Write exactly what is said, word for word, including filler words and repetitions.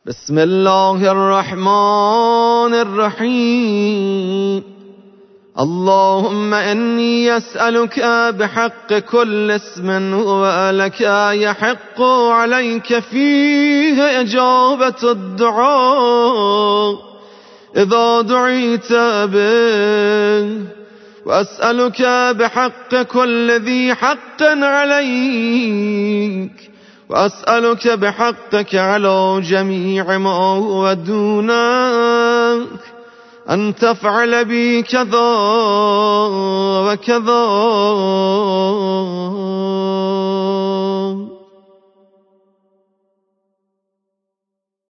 بسم الله الرحمن الرحيم. اللهم إني أسألك بحق كل اسم هو لك يحق عليك فيه إجابة الدعاء إذا دعيت به، وأسألك بحق كل ذي حق عليك، وأسألك بحقك على جميع ما هو دونك أن تفعل بي كذا وكذا.